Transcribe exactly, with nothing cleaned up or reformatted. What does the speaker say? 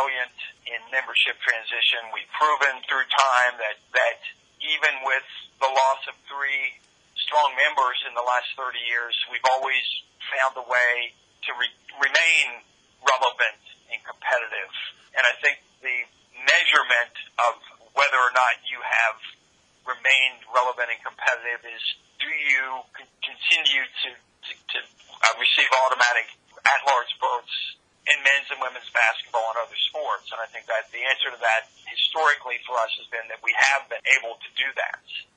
resilient in membership transition. We've proven through time that, that even with the loss of three strong members in the last thirty years, we've always found a way to re- remain relevant and competitive. And I think the measurement of whether or not you have remained relevant and competitive is, do you c- continue to, to, to uh, receive automatic at-large votes in men's and women's basketball and other sports? And I think that the answer to that historically for us has been that we have been able to do that.